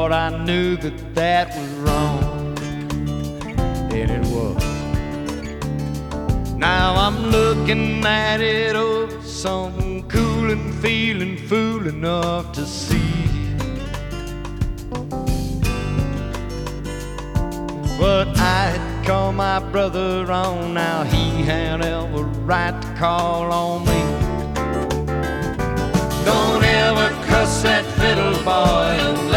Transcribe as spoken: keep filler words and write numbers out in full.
thought I knew that that was wrong, and it was. Now I'm looking at it over something cool and feeling fool enough to see. But I'd call my brother on, now he had every right to call on me. Don't ever cuss that fiddle boy